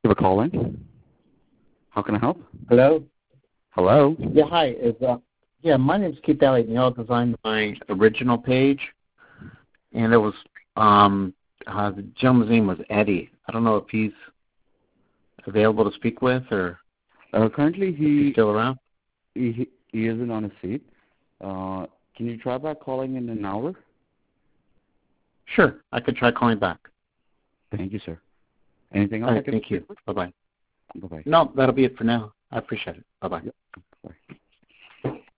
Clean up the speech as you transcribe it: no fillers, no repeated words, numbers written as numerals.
You have a call in? How can I help? Hello? Hello? Yeah, hi. My name's Keith Elliott, and y'all designed my original page, and it was, the gentleman's name was Eddie. I don't know if he's available to speak with or Currently, he's still around. he isn't on a seat. Can you try back calling in an hour? Sure, I could try calling back. Thank you, sir. Anything else? All right, thank you. Bye-bye. Bye-bye. No, that'll be it for now. I appreciate it. Bye-bye. Yep. Bye.